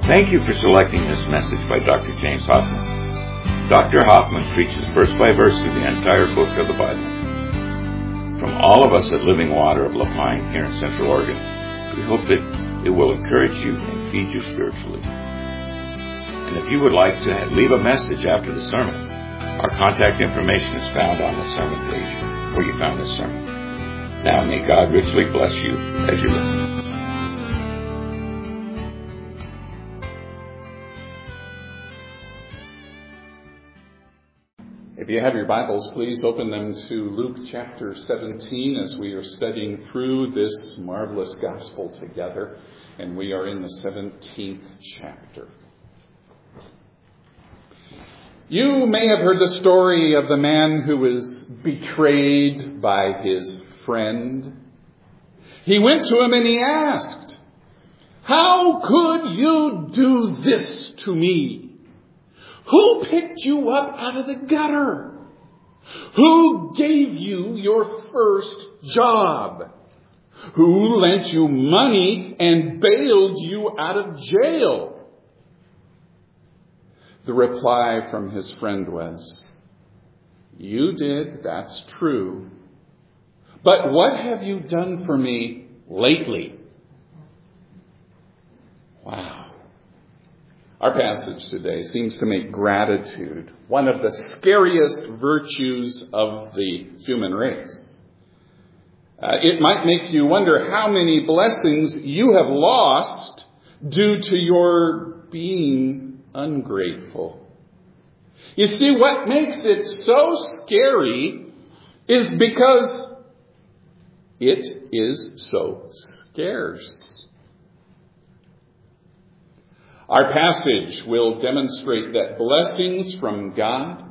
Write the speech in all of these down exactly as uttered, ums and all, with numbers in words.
Thank you for selecting this message by Doctor James Hoffman. Doctor Hoffman preaches verse by verse through the entire book of the Bible. From all of us at Living Water of La Pine here in Central Oregon, we hope that it will encourage you and feed you spiritually. And if you would like to leave a message after the sermon, our contact information is found on the sermon page where you found this sermon. Now may God richly bless you as you listen. If you have your Bibles, please open them to Luke chapter seventeen as we are studying through this marvelous gospel together. And we are in the seventeenth chapter. You may have heard the story of the man who was betrayed by his friend. He went to him and he asked, "How could you do this to me? Who picked you up out of the gutter? Who gave you your first job? Who lent you money and bailed you out of jail?" The reply from his friend was, "You did, that's true. But what have you done for me lately?" Wow. Our passage today seems to make gratitude one of the scariest virtues of the human race. Uh, it might make you wonder how many blessings you have lost due to your being ungrateful. You see, what makes it so scary is because it is so scarce. Our passage will demonstrate that blessings from God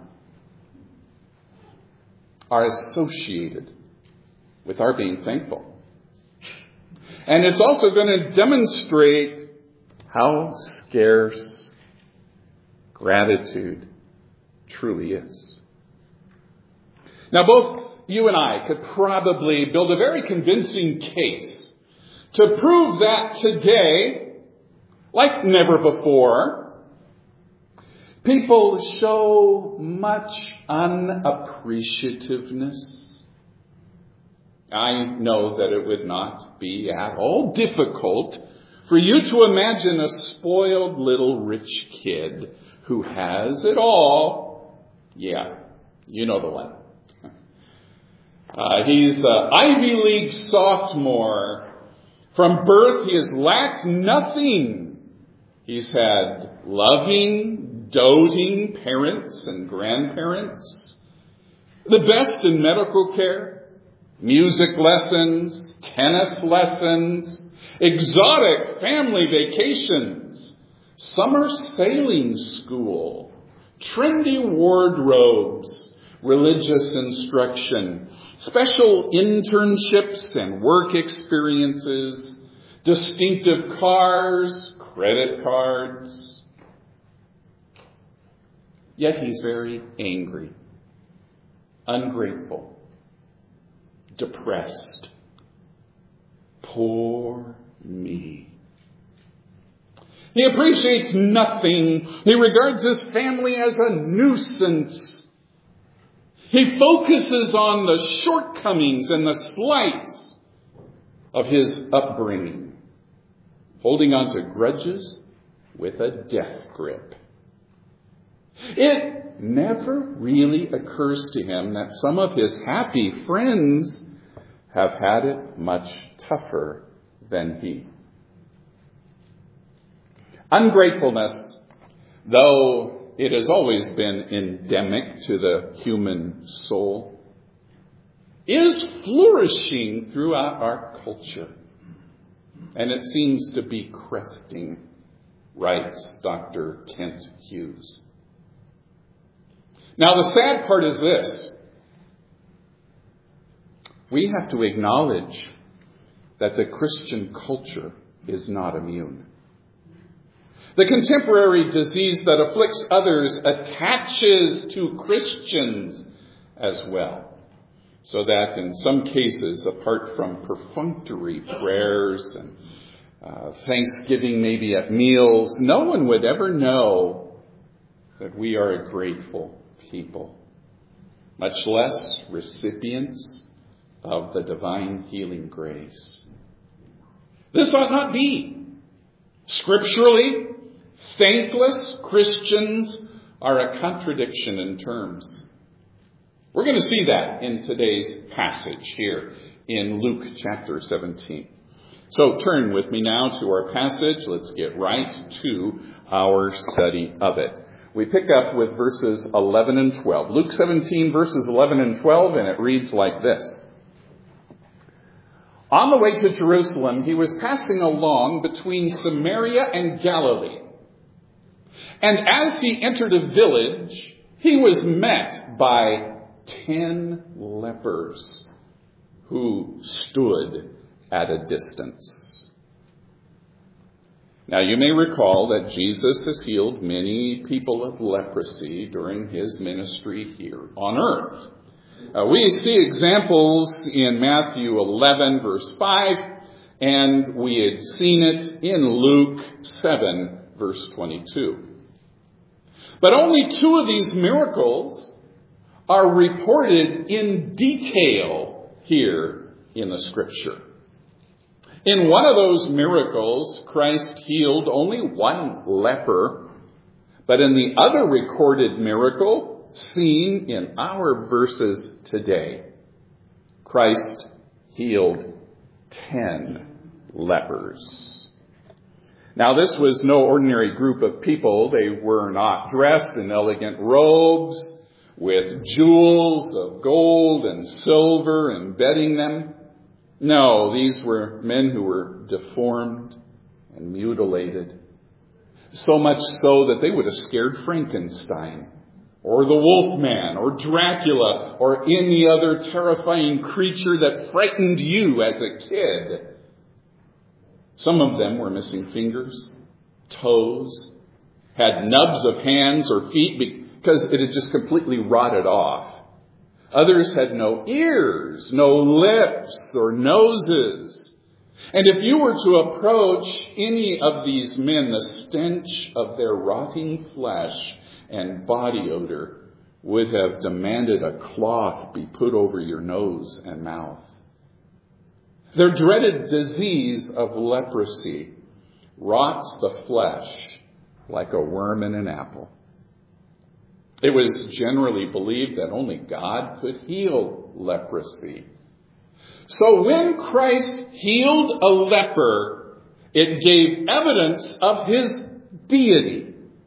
are associated with our being thankful. And it's also going to demonstrate how scarce gratitude truly is. Now, both you and I could probably build a very convincing case to prove that today, like never before, people show much unappreciativeness. I know that it would not be at all difficult for you to imagine a spoiled little rich kid who has it all. Yeah, you know the one. Uh, he's the Ivy League sophomore. From birth, he has lacked nothing. He's had loving, doting parents and grandparents, the best in medical care, music lessons, tennis lessons, exotic family vacations, summer sailing school, trendy wardrobes, religious instruction, special internships and work experiences, distinctive cars, credit cards. Yet he's very angry, ungrateful, depressed. Poor me. He appreciates nothing. He regards his family as a nuisance. He focuses on the shortcomings and the slights of his upbringing, holding on to grudges with a death grip. It never really occurs to him that some of his happy friends have had it much tougher than he. Ungratefulness, though it has always been endemic to the human soul, is flourishing throughout our culture. And it seems to be cresting, writes Doctor Kent Hughes. Now, the sad part is this. We have to acknowledge that the Christian culture is not immune. The contemporary disease that afflicts others attaches to Christians as well. So that in some cases, apart from perfunctory prayers and uh, Thanksgiving maybe at meals, no one would ever know that we are a grateful people, much less recipients of the divine healing grace. This ought not be. Scripturally, thankless Christians are a contradiction in terms. We're going to see that in today's passage here in Luke chapter seventeen. So turn with me now to our passage. Let's get right to our study of it. We pick up with verses eleven and twelve. Luke seventeen, verses eleven and twelve, and it reads like this. On the way to Jerusalem, he was passing along between Samaria and Galilee. And as he entered a village, he was met by ten lepers who stood at a distance. Now, you may recall that Jesus has healed many people of leprosy during his ministry here on earth. Uh, we see examples in Matthew eleven, verse five, and we had seen it in Luke seven, verse twenty-two. But only two of these miracles are reported in detail here in the Scripture. In one of those miracles, Christ healed only one leper, but in the other recorded miracle, seen in our verses today, Christ healed ten lepers. Now, this was no ordinary group of people. They were not dressed in elegant robes with jewels of gold and silver embedding them. No, these were men who were deformed and mutilated, so much so that they would have scared Frankenstein, or the Wolfman, or Dracula, or any other terrifying creature that frightened you as a kid. Some of them were missing fingers, toes, had nubs of hands or feet because it had just completely rotted off. Others had no ears, no lips or noses. And if you were to approach any of these men, the stench of their rotting flesh and body odor would have demanded a cloth be put over your nose and mouth. Their dreaded disease of leprosy rots the flesh like a worm in an apple. It was generally believed that only God could heal leprosy. So when Christ healed a leper, it gave evidence of his deity.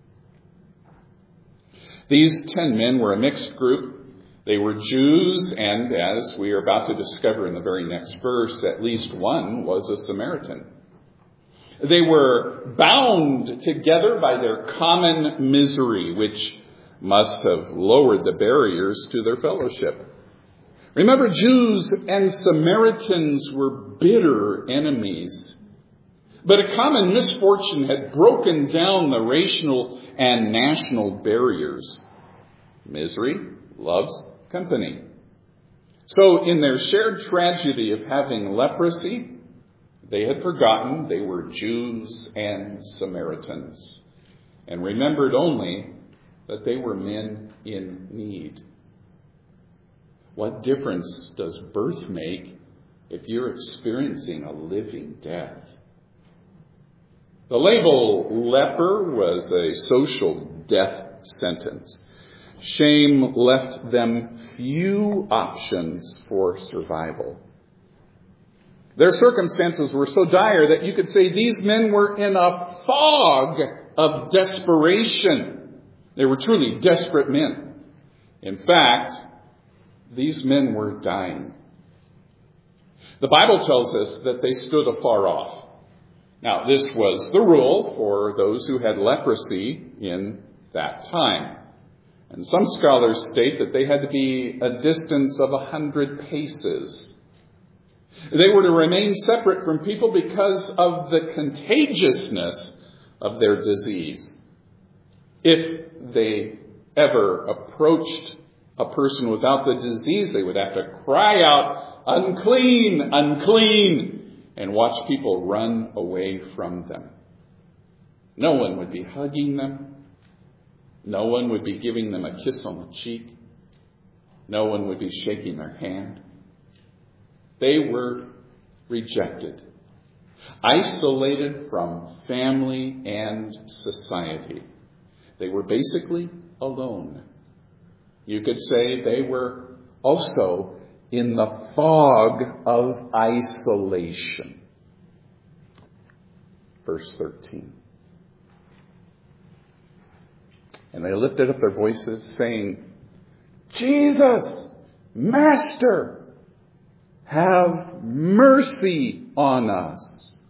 These ten men were a mixed group. They were Jews, and as we are about to discover in the very next verse, at least one was a Samaritan. They were bound together by their common misery, which must have lowered the barriers to their fellowship. Remember, Jews and Samaritans were bitter enemies. But a common misfortune had broken down the racial and national barriers. Misery loves company. So in their shared tragedy of having leprosy, they had forgotten they were Jews and Samaritans, and remembered only that they were men in need. What difference does birth make if you're experiencing a living death? The label leper was a social death sentence. Shame left them few options for survival. Their circumstances were so dire that you could say these men were in a fog of desperation. They were truly desperate men. In fact, these men were dying. The Bible tells us that they stood afar off. Now, this was the rule for those who had leprosy in that time. And some scholars state that they had to be a distance of a hundred paces. They were to remain separate from people because of the contagiousness of their disease. If they ever approached a person without the disease, they would have to cry out, "Unclean, unclean," and watch people run away from them. No one would be hugging them. No one would be giving them a kiss on the cheek. No one would be shaking their hand. They were rejected, isolated from family and society. They were basically alone. You could say they were also in the fog of isolation. Verse thirteen. And they lifted up their voices, saying, Jesus, Master, have mercy on us.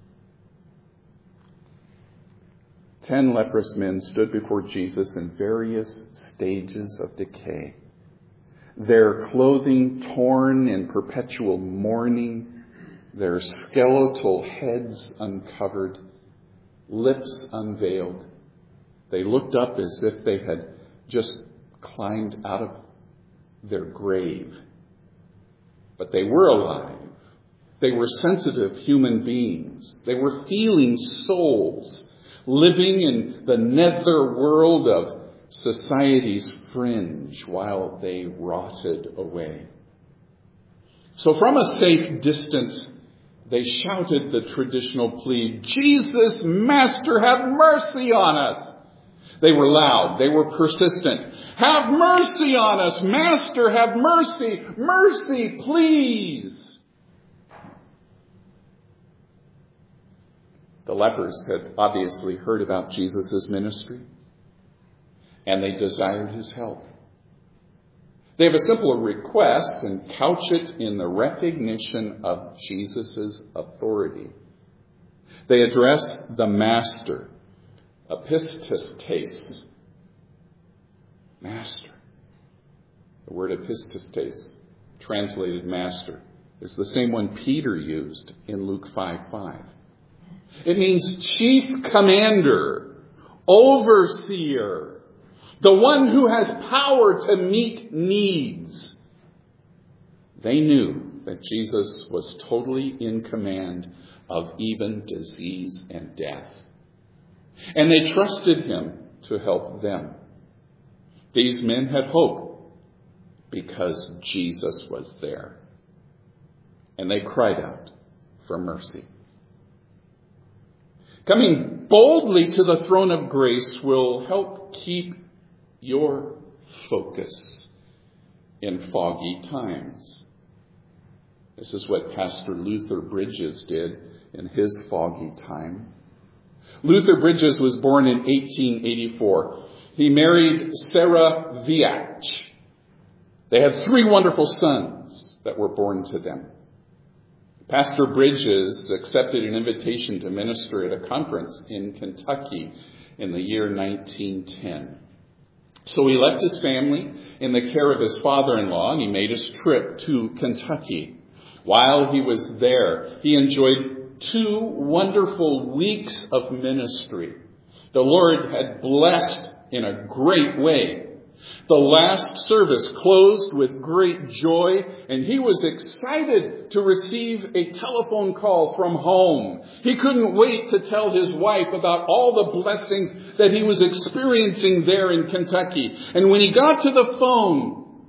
Ten leprous men stood before Jesus in various stages of decay. Their clothing torn in perpetual mourning, their skeletal heads uncovered, lips unveiled. They looked up as if they had just climbed out of their grave. But they were alive. They were sensitive human beings. They were feeling souls living in the nether world of society's fringe while they rotted away. So from a safe distance, they shouted the traditional plea, Jesus, Master, have mercy on us. They were loud. They were persistent. Have mercy on us. Master, have mercy. Mercy, please. The lepers had obviously heard about Jesus' ministry, and they desired his help. They have a simple request and couch it in the recognition of Jesus' authority. They address the Master. Epistates. Master. The word epistates, translated master, is the same one Peter used in Luke five five. It means chief commander, overseer, the one who has power to meet needs. They knew that Jesus was totally in command of even disease and death. And they trusted him to help them. These men had hope because Jesus was there. And they cried out for mercy. Coming boldly to the throne of grace will help keep your focus in foggy times. This is what Pastor Luther Bridges did in his foggy time. Luther Bridges was born in eighteen eighty-four. He married Sarah Viach. They had three wonderful sons that were born to them. Pastor Bridges accepted an invitation to minister at a conference in Kentucky in the year nineteen ten. So he left his family in the care of his father-in-law, and he made his trip to Kentucky. While he was there, he enjoyed two wonderful weeks of ministry. The Lord had blessed in a great way. The last service closed with great joy, and he was excited to receive a telephone call from home. He couldn't wait to tell his wife about all the blessings that he was experiencing there in Kentucky. And when he got to the phone,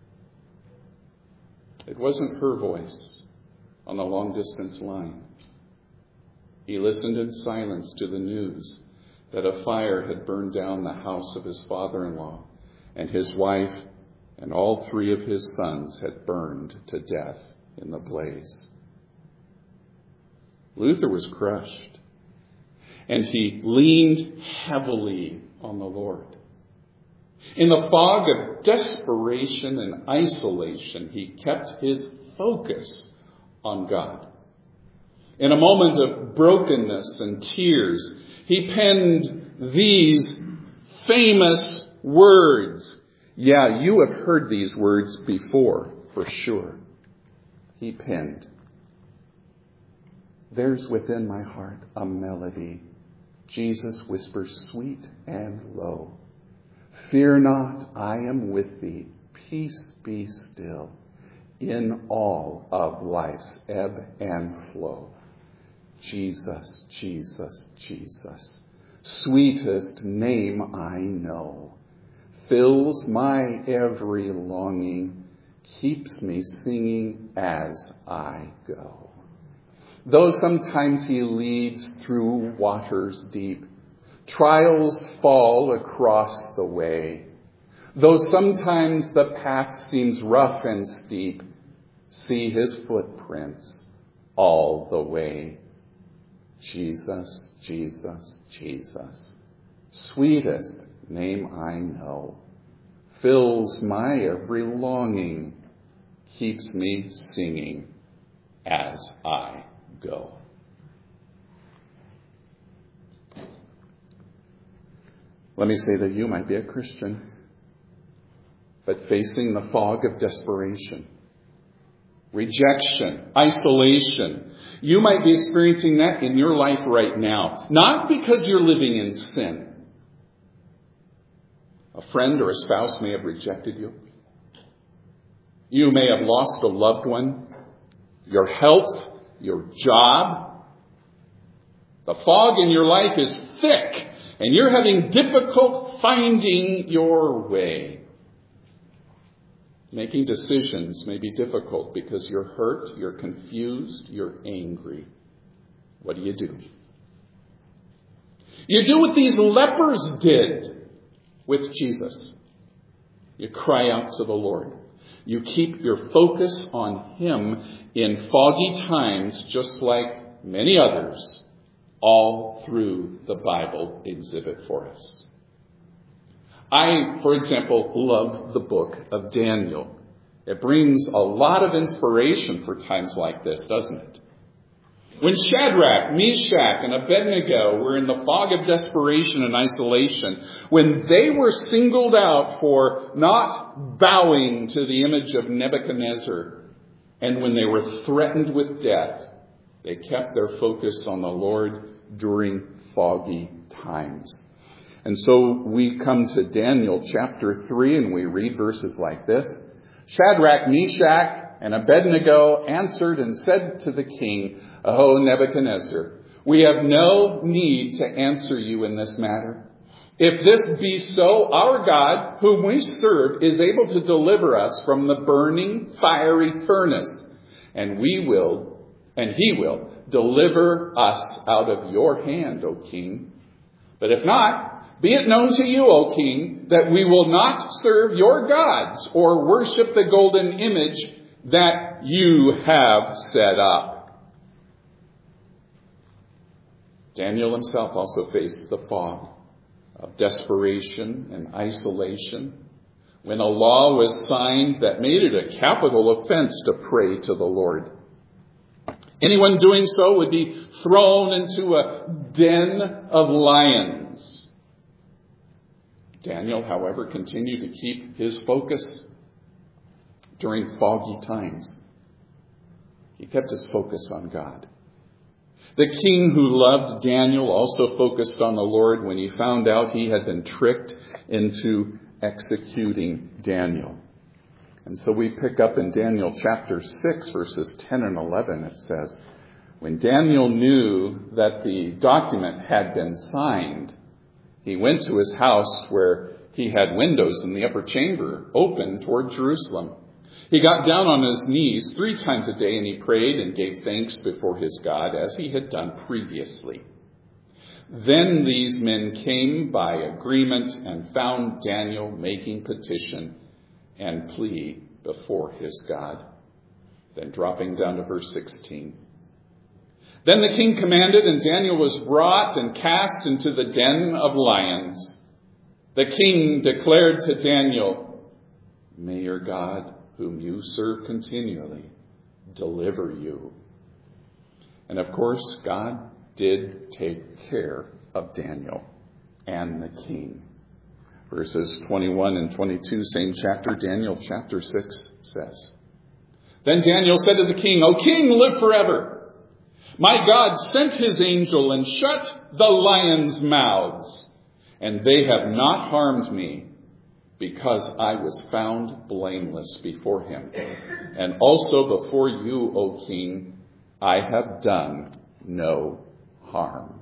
it wasn't her voice on the long-distance line. He listened in silence to the news that a fire had burned down the house of his father-in-law, and his wife and all three of his sons had burned to death in the blaze. Luther was crushed, and he leaned heavily on the Lord. In the fog of desperation and isolation, he kept his focus on God. In a moment of brokenness and tears, he penned these famous words. Yeah, you have heard these words before, for sure. He penned, "There's within my heart a melody. Jesus whispers sweet and low. Fear not, I am with thee. Peace be still in all of life's ebb and flow." Jesus, Jesus, Jesus. Sweetest name I know. Fills my every longing. Keeps me singing as I go. Though sometimes he leads through waters deep, trials fall across the way. Though sometimes the path seems rough and steep, see his footprints all the way. Jesus, Jesus, Jesus, sweetest name I know, fills my every longing, keeps me singing as I go. Let me say that you might be a Christian, but facing the fog of desperation, rejection, isolation. You might be experiencing that in your life right now. Not because you're living in sin. A friend or a spouse may have rejected you. You may have lost a loved one. Your health, your job. The fog in your life is thick, and you're having difficult finding your way. Making decisions may be difficult because you're hurt, you're confused, you're angry. What do you do? You do what these lepers did with Jesus. You cry out to the Lord. You keep your focus on Him in foggy times, just like many others, all through the Bible exhibit for us. I, for example, love the book of Daniel. It brings a lot of inspiration for times like this, doesn't it? When Shadrach, Meshach, and Abednego were in the fog of desperation and isolation, when they were singled out for not bowing to the image of Nebuchadnezzar, and when they were threatened with death, they kept their focus on the Lord during foggy times. And so we come to Daniel chapter three and we read verses like this. Shadrach, Meshach, and Abednego answered and said to the king, O Nebuchadnezzar, we have no need to answer you in this matter. If this be so, our God, whom we serve, is able to deliver us from the burning fiery furnace, and we will, and he will deliver us out of your hand, O king. But if not, be it known to you, O king, that we will not serve your gods or worship the golden image that you have set up. Daniel himself also faced the fog of desperation and isolation when a law was signed that made it a capital offense to pray to the Lord. Anyone doing so would be thrown into a den of lions. Daniel, however, continued to keep his focus during foggy times. He kept his focus on God. The king who loved Daniel also focused on the Lord when he found out he had been tricked into executing Daniel. And so we pick up in Daniel chapter six, verses ten and eleven. It says, when Daniel knew that the document had been signed, he went to his house where he had windows in the upper chamber open toward Jerusalem. He got down on his knees three times a day and he prayed and gave thanks before his God as he had done previously. Then these men came by agreement and found Daniel making petition and plea before his God. Then dropping down to verse sixteen. Then the king commanded, and Daniel was brought and cast into the den of lions. The king declared to Daniel, may your God, whom you serve continually, deliver you. And of course, God did take care of Daniel and the king. Verses twenty-one and twenty-two, same chapter, Daniel chapter six says, then Daniel said to the king, O king, live forever. My God sent his angel and shut the lions' mouths, and they have not harmed me, because I was found blameless before him. And also before you, O king, I have done no harm.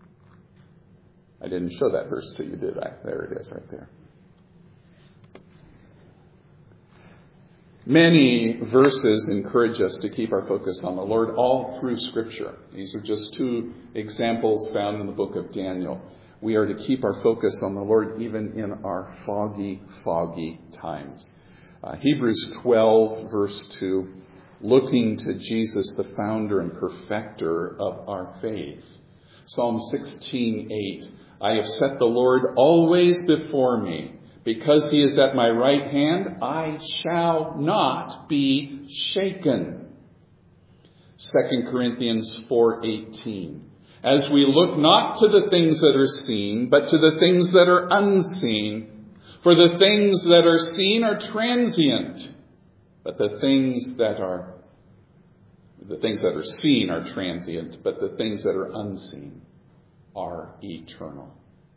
I didn't show that verse to you, did I? There it is right there. Many verses encourage us to keep our focus on the Lord all through Scripture. These are just two examples found in the book of Daniel. We are to keep our focus on the Lord even in our foggy, foggy times. Uh, Hebrews twelve, verse two, looking to Jesus, the founder and perfecter of our faith. Psalm sixteen, eight, I have set the Lord always before me. Because he is at my right hand, I shall not be shaken. Second Corinthians four eighteen. As we look not to the things that are seen, but to the things that are unseen. For the things that are seen are transient, but the things that are the things that are seen are transient, but the things that are unseen are eternal.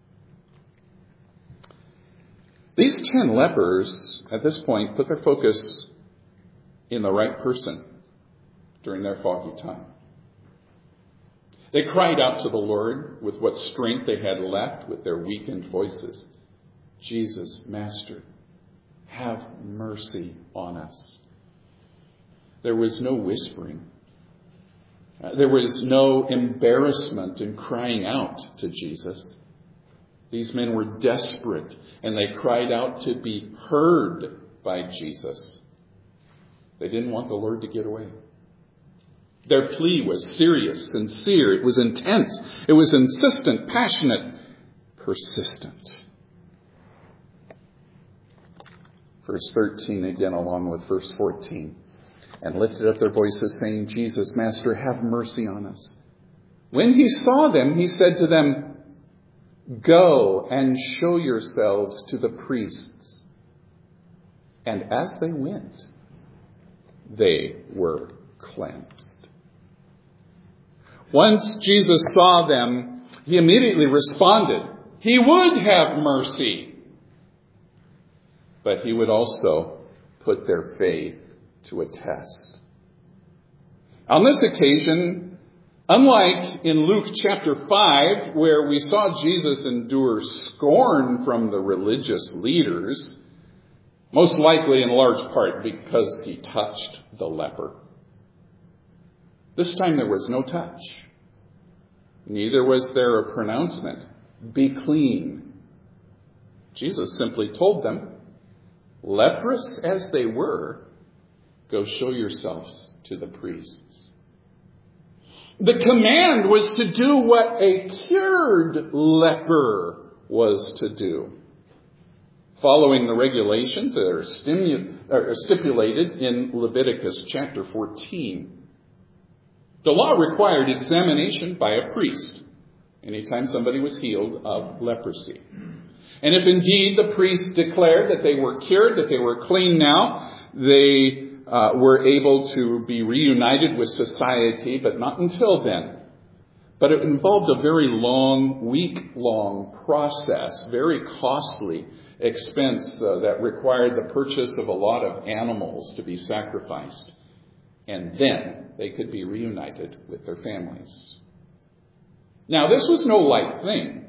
These ten lepers, at this point, put their focus in the right person during their foggy time. They cried out to the Lord with what strength they had left with their weakened voices. Jesus, Master, have mercy on us. There was no whispering. There was no embarrassment in crying out to Jesus. These men were desperate, and they cried out to be heard by Jesus. They didn't want the Lord to get away. Their plea was serious, sincere. It was intense. It was insistent, passionate, persistent. Verse thirteen again, along with verse fourteen. And lifted up their voices, saying, Jesus, Master, have mercy on us. When he saw them, he said to them, Go and show yourselves to the priests. And as they went, they were cleansed. Once Jesus saw them, he immediately responded. He would have mercy. But he would also put their faith to a test. On this occasion, unlike in Luke chapter five, where we saw Jesus endure scorn from the religious leaders, most likely in large part because he touched the leper. This time there was no touch. Neither was there a pronouncement, be clean. Jesus simply told them, leprous as they were, go show yourselves to the priests. The command was to do what a cured leper was to do, following the regulations that are stimu- are stipulated in Leviticus chapter fourteen. The law required examination by a priest anytime somebody was healed of leprosy. And if indeed the priest declared that they were cured, that they were clean now, they Uh, were able to be reunited with society, but not until then. But it involved a very long, week-long process, very costly expense uh, that required the purchase of a lot of animals to be sacrificed. And then they could be reunited with their families. Now, this was no light thing.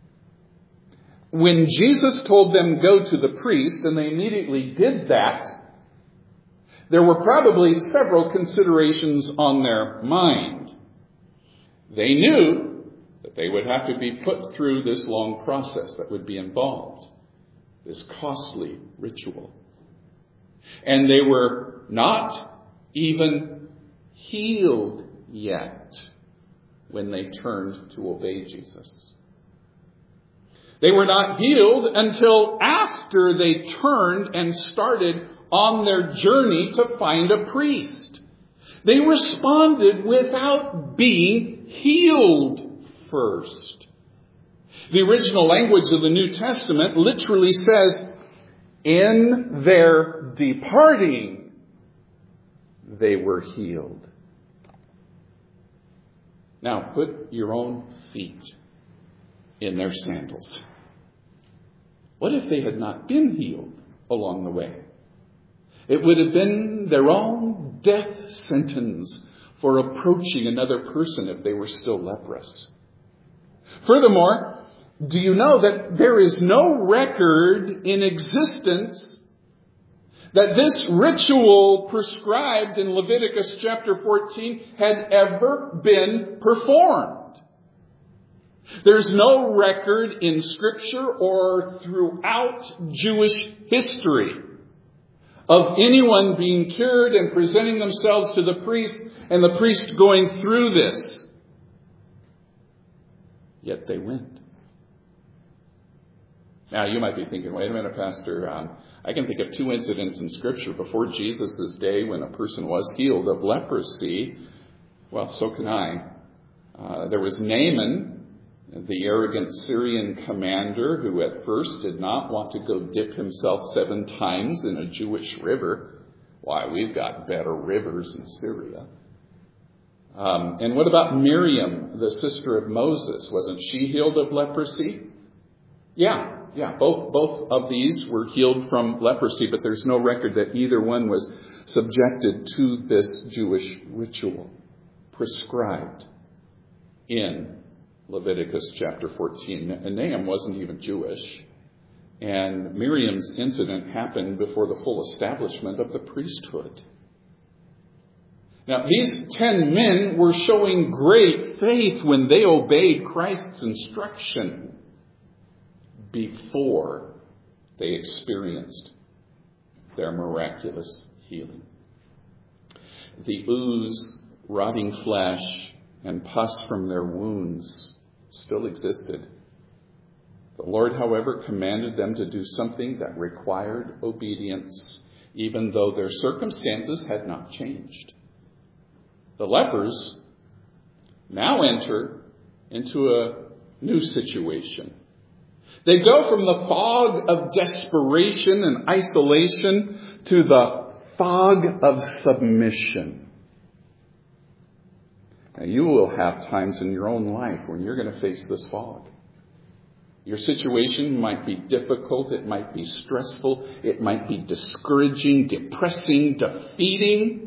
When Jesus told them, go to the priest, and they immediately did that, there were probably several considerations on their mind. They knew that they would have to be put through this long process that would be involved, this costly ritual. And they were not even healed yet when they turned to obey Jesus. They were not healed until after they turned and started on their journey to find a priest. They responded without being healed first. The original language of the New Testament literally says, in their departing, they were healed. Now put your own feet in their sandals. What if they had not been healed along the way? It would have been their own death sentence for approaching another person if they were still leprous. Furthermore, do you know that there is no record in existence that this ritual prescribed in Leviticus chapter fourteen had ever been performed? There's no record in Scripture or throughout Jewish history of anyone being cured and presenting themselves to the priest and the priest going through this. Yet they went. Now, you might be thinking, wait a minute, Pastor, um, I can think of two incidents in Scripture before Jesus' day when a person was healed of leprosy. Well, so can I. Uh, there was Naaman, the arrogant Syrian commander who at first did not want to go dip himself seven times in a Jewish river. Why, we've got better rivers in Syria. Um, and what about Miriam, the sister of Moses? Wasn't she healed of leprosy? Yeah, yeah, both, both of these were healed from leprosy, but there's no record that either one was subjected to this Jewish ritual prescribed in Leviticus chapter fourteen. And Naaman wasn't even Jewish. And Miriam's incident happened before the full establishment of the priesthood. Now, these ten men were showing great faith when they obeyed Christ's instruction before they experienced their miraculous healing. The ooze, rotting flesh, and pus from their wounds still existed. The Lord, however, commanded them to do something that required obedience, even though their circumstances had not changed. The lepers now enter into a new situation. They go from the fog of desperation and isolation to the fog of submission. Now, you will have times in your own life when you're going to face this fog. Your situation might be difficult, it might be stressful, it might be discouraging, depressing, defeating.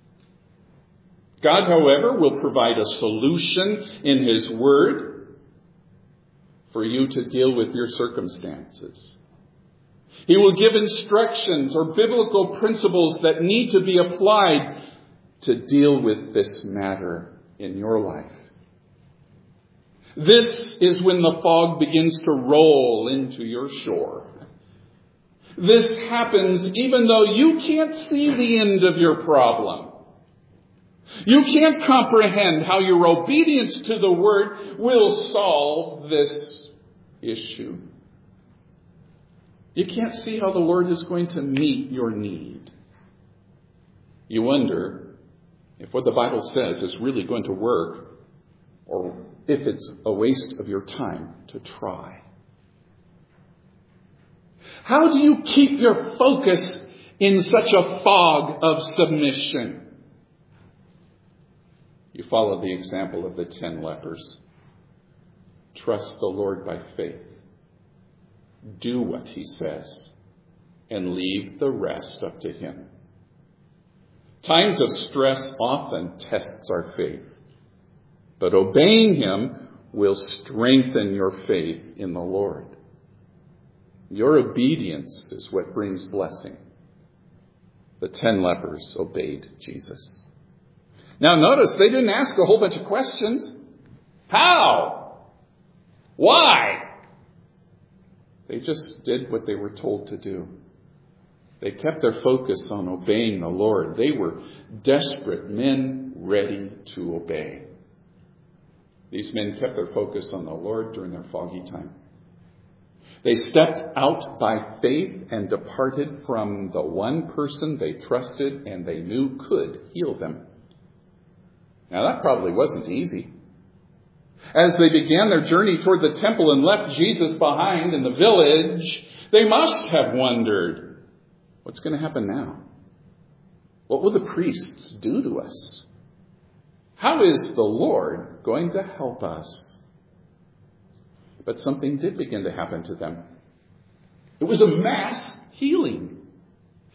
God, however, will provide a solution in His Word for you to deal with your circumstances. He will give instructions or biblical principles that need to be applied to deal with this matter in your life. This is when the fog begins to roll into your shore. This happens even though you can't see the end of your problem. You can't comprehend how your obedience to the Word will solve this issue. You can't see how the Lord is going to meet your need. You wonder if what the Bible says is really going to work, or if it's a waste of your time to try. How do you keep your focus in such a fog of submission? You follow the example of the ten lepers. Trust the Lord by faith. Do what He says, and leave the rest up to Him. Times of stress often tests our faith, but obeying Him will strengthen your faith in the Lord. Your obedience is what brings blessing. The ten lepers obeyed Jesus. Now notice, they didn't ask a whole bunch of questions. How? Why? They just did what they were told to do. They kept their focus on obeying the Lord. They were desperate men ready to obey. These men kept their focus on the Lord during their foggy time. They stepped out by faith and departed from the one person they trusted and they knew could heal them. Now, that probably wasn't easy. As they began their journey toward the temple and left Jesus behind in the village, they must have wondered, what's going to happen now? What will the priests do to us? How is the Lord going to help us? But something did begin to happen to them. It was a mass healing.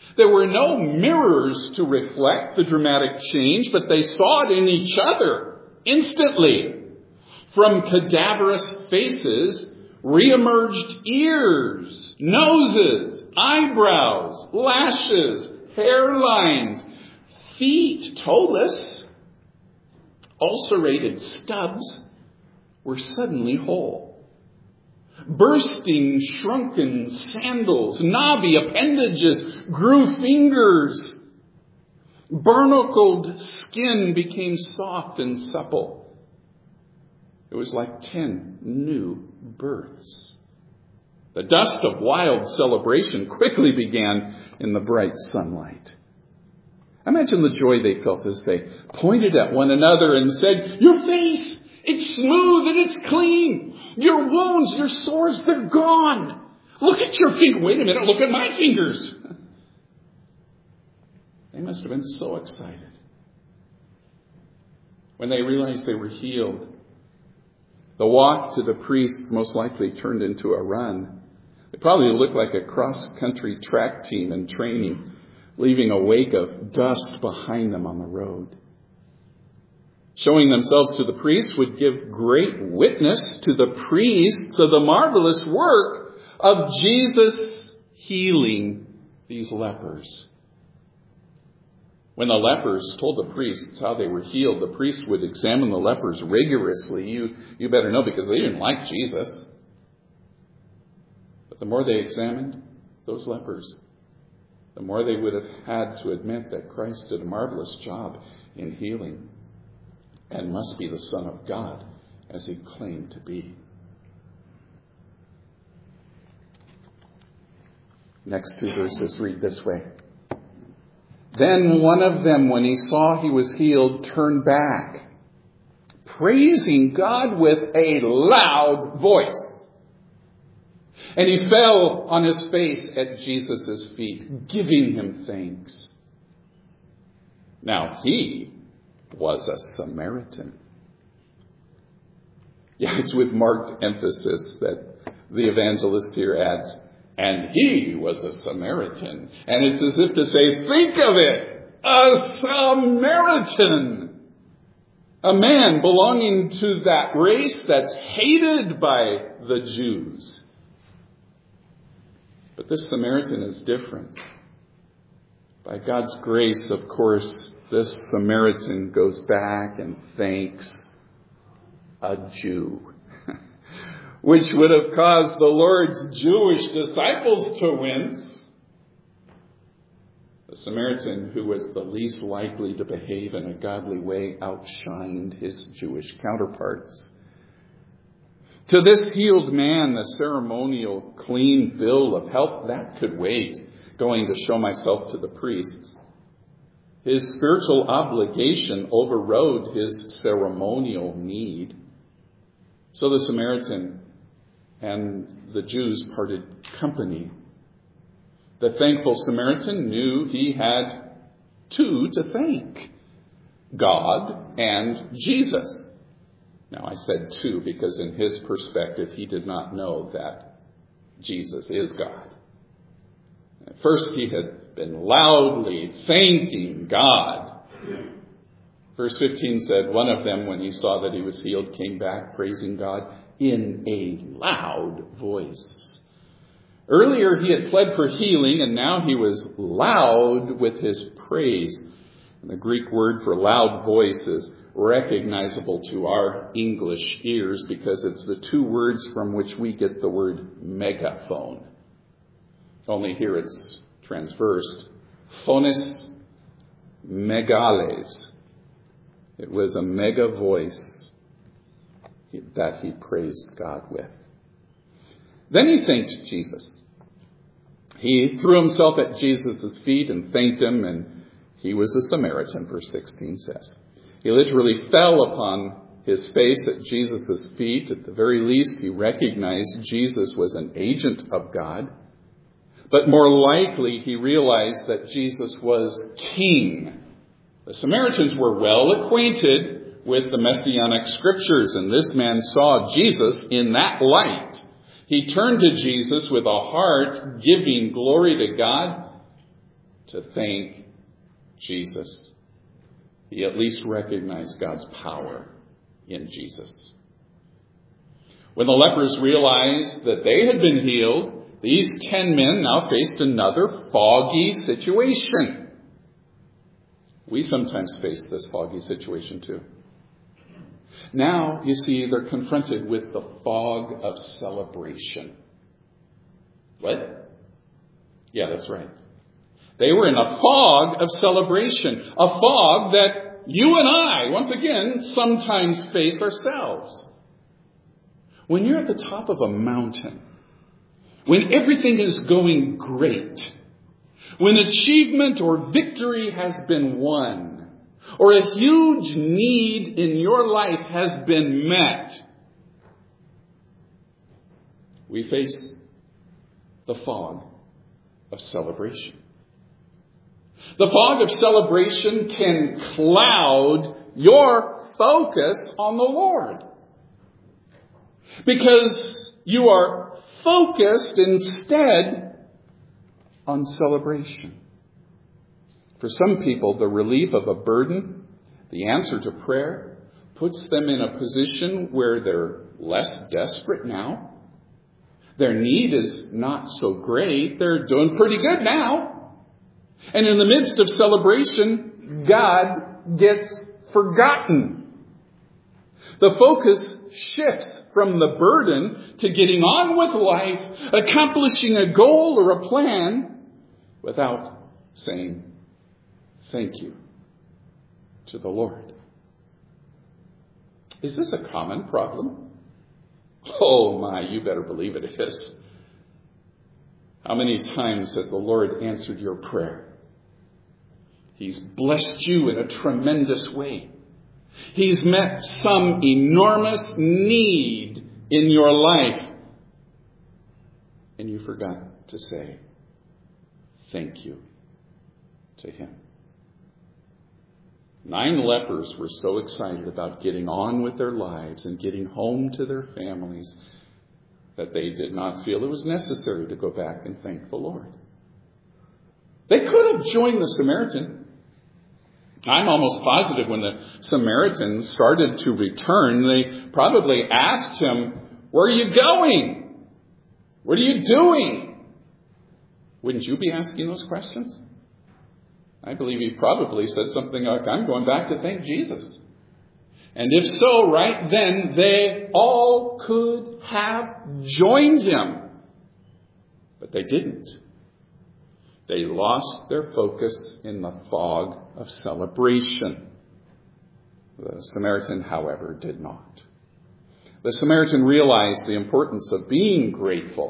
There were no mirrors to reflect the dramatic change, but they saw it in each other instantly. From cadaverous faces, reemerged ears, noses, eyebrows, lashes, hairlines, feet, toeless, ulcerated stubs were suddenly whole. Bursting, shrunken sandals, knobby appendages grew fingers. Barnacled skin became soft and supple. It was like ten new births. The dust of wild celebration quickly began in the bright sunlight. Imagine the joy they felt as they pointed at one another and said, "Your face, it's smooth and it's clean. Your wounds, your sores, they're gone. Look at your feet. Wait a minute, look at my fingers." They must have been so excited when they realized they were healed. The walk to the priests most likely turned into a run. They probably looked like a cross-country track team in training, leaving a wake of dust behind them on the road. Showing themselves to the priests would give great witness to the priests of the marvelous work of Jesus healing these lepers. When the lepers told the priests how they were healed, the priests would examine the lepers rigorously. You, you better know, because they didn't like Jesus. But the more they examined those lepers, the more they would have had to admit that Christ did a marvelous job in healing and must be the Son of God, as he claimed to be. Next two verses read this way. Then one of them, when he saw he was healed, turned back, praising God with a loud voice. And he fell on his face at Jesus' feet, giving him thanks. Now he was a Samaritan. Yeah, it's with marked emphasis that the evangelist here adds, and he was a Samaritan. And it's as if to say, think of it, a Samaritan. A man belonging to that race that's hated by the Jews. But this Samaritan is different. By God's grace, of course, this Samaritan goes back and thanks a Jew, which would have caused the Lord's Jewish disciples to wince. The Samaritan, who was the least likely to behave in a godly way, outshined his Jewish counterparts. To this healed man, the ceremonial clean bill of health, that could wait, going to show myself to the priests. His spiritual obligation overrode his ceremonial need. So the Samaritan and the Jews parted company. The thankful Samaritan knew he had two to thank, God and Jesus. Now, I said two because in his perspective, he did not know that Jesus is God. At first, he had been loudly thanking God. Verse fifteen said, one of them, when he saw that he was healed, came back praising God in a loud voice. Earlier, he had pled for healing, and now he was loud with his praise. And the Greek word for loud voice is recognizable to our English ears because it's the two words from which we get the word megaphone. Only here it's transversed. Phonis megales. It was a mega voice that he praised God with. Then he thanked Jesus. He threw himself at Jesus' feet and thanked him, and he was a Samaritan, verse sixteen says. He literally fell upon his face at Jesus' feet. At the very least, he recognized Jesus was an agent of God. But more likely, he realized that Jesus was king. The Samaritans were well acquainted with the Messianic scriptures, and this man saw Jesus in that light. He turned to Jesus with a heart giving glory to God, to thank Jesus. He at least recognized God's power in Jesus. When the lepers realized that they had been healed, these ten men now faced another foggy situation. We sometimes face this foggy situation too. Now, you see, they're confronted with the fog of celebration. What? Yeah, that's right. They were in a fog of celebration. A fog that you and I, once again, sometimes face ourselves. When you're at the top of a mountain, when everything is going great, when achievement or victory has been won, or a huge need in your life has been met, we face the fog of celebration. The fog of celebration can cloud your focus on the Lord, because you are focused instead on celebration. For some people, the relief of a burden, the answer to prayer, puts them in a position where they're less desperate now. Their need is not so great. They're doing pretty good now. And in the midst of celebration, God gets forgotten. The focus shifts from the burden to getting on with life, accomplishing a goal or a plan without saying thank you to the Lord. Is this a common problem? Oh my, you better believe it is. How many times has the Lord answered your prayer? He's blessed you in a tremendous way. He's met some enormous need in your life. And you forgot to say thank you to Him. Nine lepers were so excited about getting on with their lives and getting home to their families that they did not feel it was necessary to go back and thank the Lord. They could have joined the Samaritan. I'm almost positive when the Samaritans started to return, they probably asked him, "Where are you going? What are you doing?" Wouldn't you be asking those questions? I believe he probably said something like, "I'm going back to thank Jesus." And if so, right then, they all could have joined him. But they didn't. They lost their focus in the fog of celebration. The Samaritan, however, did not. The Samaritan realized the importance of being grateful.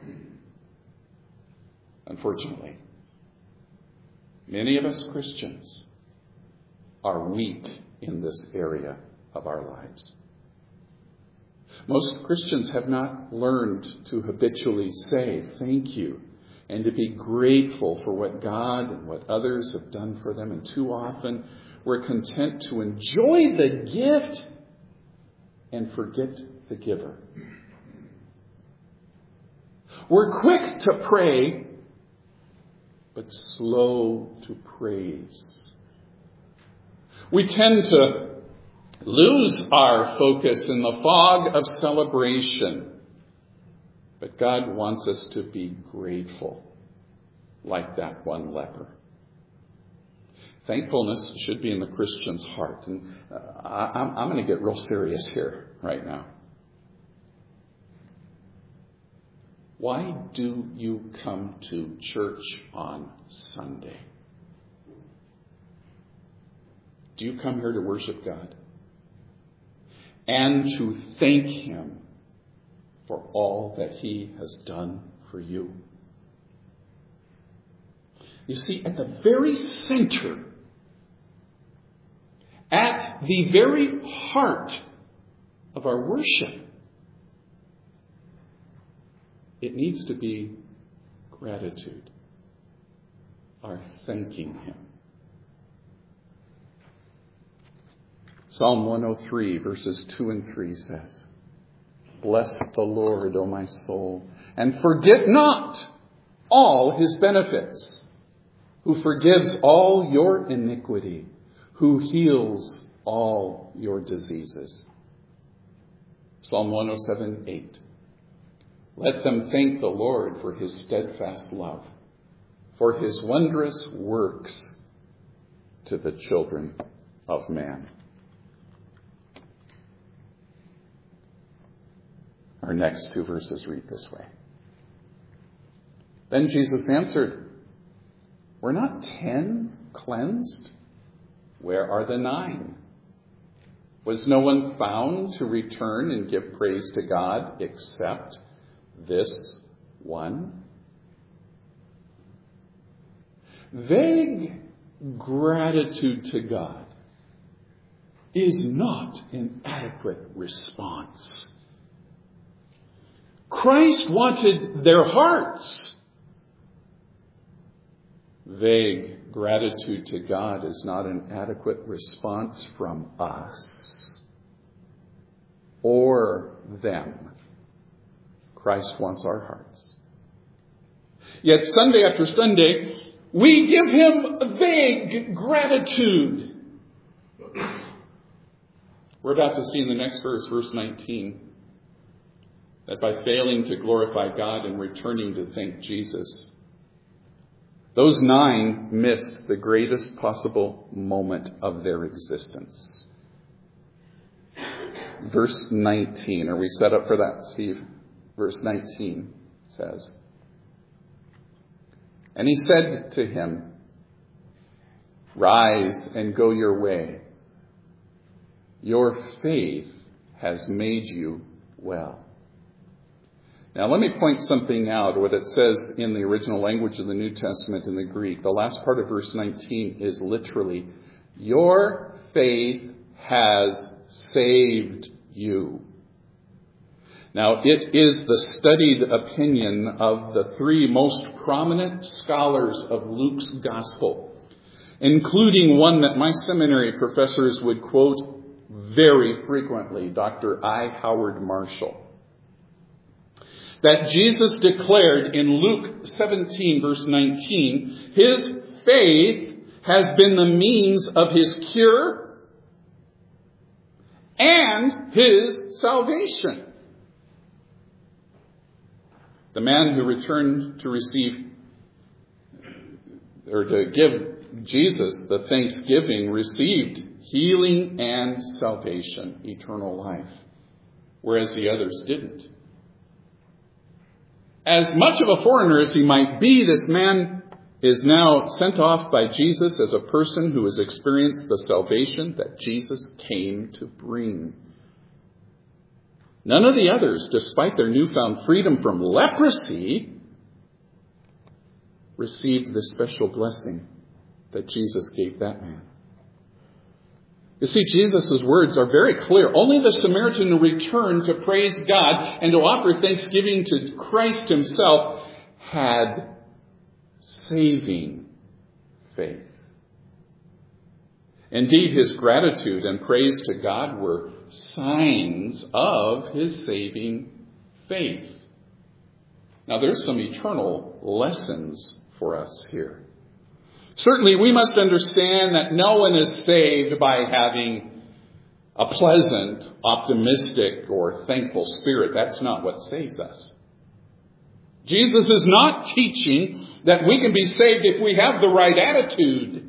Unfortunately, many of us Christians are weak in this area of our lives. Most Christians have not learned to habitually say thank you and to be grateful for what God and what others have done for them. And too often we're content to enjoy the gift and forget the giver. We're quick to pray, but slow to praise. We tend to lose our focus in the fog of celebration. But God wants us to be grateful, like that one leper. Thankfulness should be in the Christian's heart. And uh, I'm, I'm going to get real serious here right now. Why do you come to church on Sunday? Do you come here to worship God and to thank Him for all that He has done for you? You see, at the very center, at the very heart of our worship, it needs to be gratitude, our thanking Him. Psalm one oh three, verses two and three says, "Bless the Lord, O my soul, and forget not all His benefits." who forgives all your iniquity, who heals all your diseases. Psalm one oh seven, eight. Let them thank the Lord for his steadfast love, for his wondrous works to the children of man. Our next two verses read this way. Then Jesus answered, were not ten cleansed? Where are the nine? Was no one found to return and give praise to God except this one? Vague gratitude to God is not an adequate response. Christ wanted their hearts. Vague gratitude to God is not an adequate response from us or them. Christ wants our hearts. Yet Sunday after Sunday, we give him vague gratitude. We're about to see in the next verse, verse nineteen, that by failing to glorify God and returning to thank Jesus, those nine missed the greatest possible moment of their existence. Verse nineteen, are we set up for that, Steve? Verse nineteen says, and he said to him, rise and go your way. Your faith has made you well. Now let me point something out, what it says in the original language of the New Testament in the Greek. The last part of verse nineteen is literally, your faith has saved you. Now it is the studied opinion of the three most prominent scholars of Luke's gospel, including one that my seminary professors would quote very frequently, Doctor I. Howard Marshall, that Jesus declared in Luke seventeen, verse nineteen, his faith has been the means of his cure and his salvation. The man who returned to receive, or to give Jesus the thanksgiving, received healing and salvation, eternal life, whereas the others didn't. As much of a foreigner as he might be, this man is now sent off by Jesus as a person who has experienced the salvation that Jesus came to bring. None of the others, despite their newfound freedom from leprosy, received the special blessing that Jesus gave that man. You see, Jesus' words are very clear. Only the Samaritan who returned to praise God and to offer thanksgiving to Christ himself had saving faith. Indeed, his gratitude and praise to God were signs of his saving faith. Now, there's some eternal lessons for us here. Certainly, we must understand that no one is saved by having a pleasant, optimistic, or thankful spirit. That's not what saves us. Jesus is not teaching that we can be saved if we have the right attitude.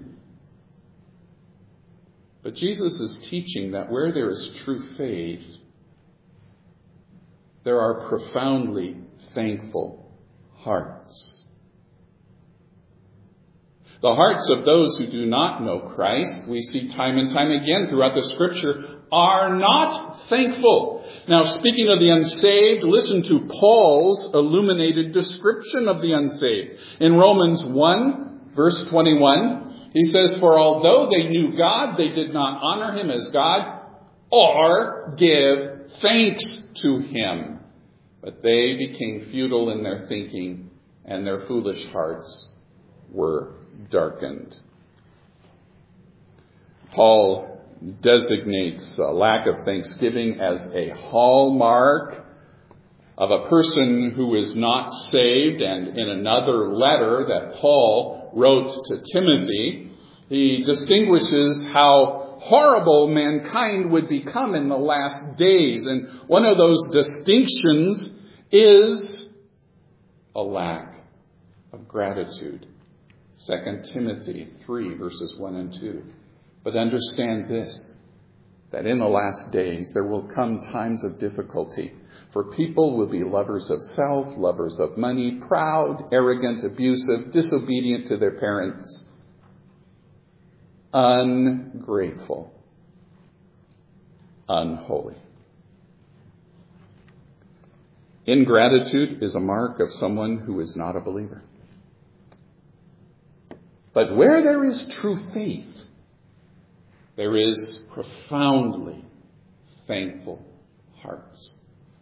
But Jesus is teaching that where there is true faith, there are profoundly thankful hearts. The hearts of those who do not know Christ, we see time and time again throughout the Scripture, are not thankful. Now, speaking of the unsaved, listen to Paul's illuminated description of the unsaved. In Romans one, verse twenty-one, he says, for although they knew God, they did not honor him as God or give thanks to him. But they became futile in their thinking, and their foolish hearts were darkened. Paul designates a lack of thanksgiving as a hallmark of a person who is not saved. And in another letter that Paul wrote to Timothy, he distinguishes how horrible mankind would become in the last days. And one of those distinctions is a lack of gratitude. Second Timothy three, verses one and two. But understand this, that in the last days there will come times of difficulty. For people will be lovers of self, lovers of money, proud, arrogant, abusive, disobedient to their parents, ungrateful, unholy. Ingratitude is a mark of someone who is not a believer. But where there is true faith, there is profoundly thankful hearts.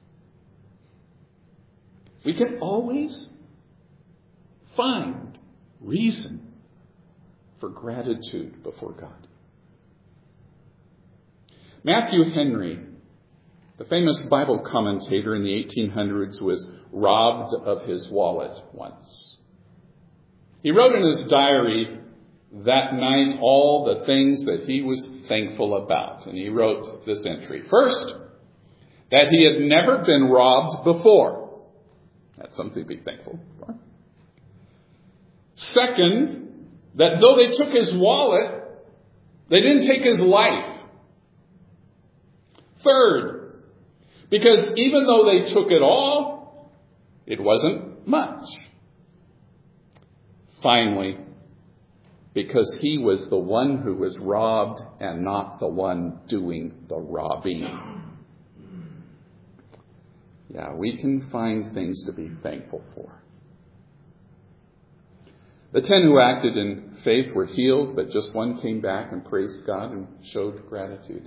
We can always find reason for gratitude before God. Matthew Henry, the famous Bible commentator in the eighteen hundreds, was robbed of his wallet once. He wrote in his diary that night all the things that he was thankful about. And he wrote this entry. First, that he had never been robbed before. That's something to be thankful for. Second, that though they took his wallet, they didn't take his life. Third, because even though they took it all, it wasn't much. Finally, because he was the one who was robbed and not the one doing the robbing. Yeah, we can find things to be thankful for. The ten who acted in faith were healed, but just one came back and praised God and showed gratitude.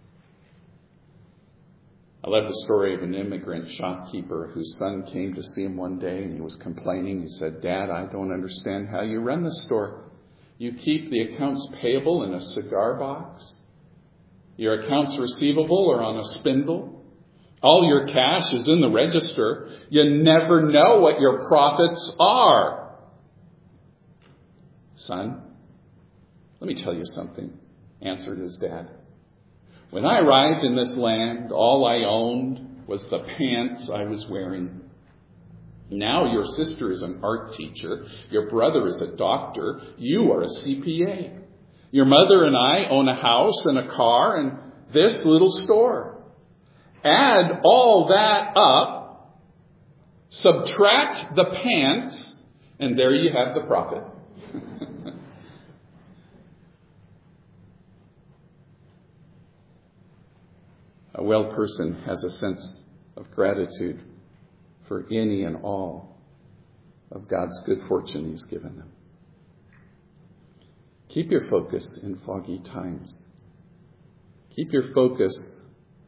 I love the story of an immigrant shopkeeper whose son came to see him one day and he was complaining. He said, "Dad, I don't understand how you run the store. You keep the accounts payable in a cigar box. Your accounts receivable are on a spindle. All your cash is in the register. You never know what your profits are." "Son, let me tell you something," answered his dad. "When I arrived in this land, all I owned was the pants I was wearing. Now your sister is an art teacher. Your brother is a doctor. You are a C P A. Your mother and I own a house and a car and this little store. Add all that up, subtract the pants, and there you have the profit." A well person has a sense of gratitude for any and all of God's good fortune He's given them. Keep your focus in foggy times. Keep your focus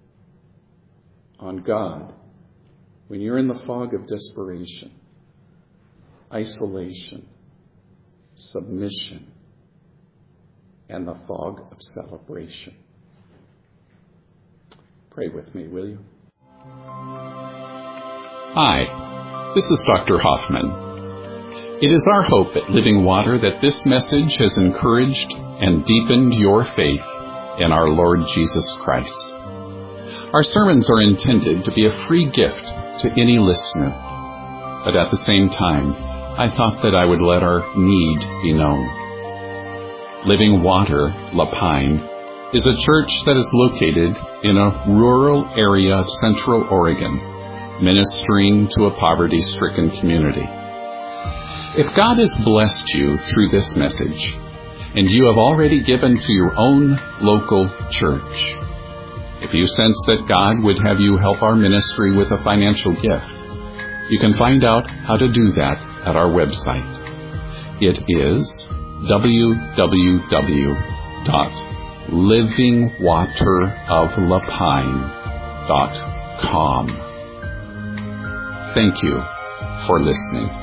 on God when you're in the fog of desperation, isolation, submission, and the fog of celebration. Pray with me, will you? Hi, this is Doctor Hoffman. It is our hope at Living Water that this message has encouraged and deepened your faith in our Lord Jesus Christ. Our sermons are intended to be a free gift to any listener, but at the same time, I thought that I would let our need be known. Living Water, La Pine, is a church that is located in a rural area of Central Oregon, ministering to a poverty-stricken community. If God has blessed you through this message, and you have already given to your own local church, if you sense that God would have you help our ministry with a financial gift, you can find out how to do that at our website. It is w w w dot living water of la pine dot com. Thank you for listening.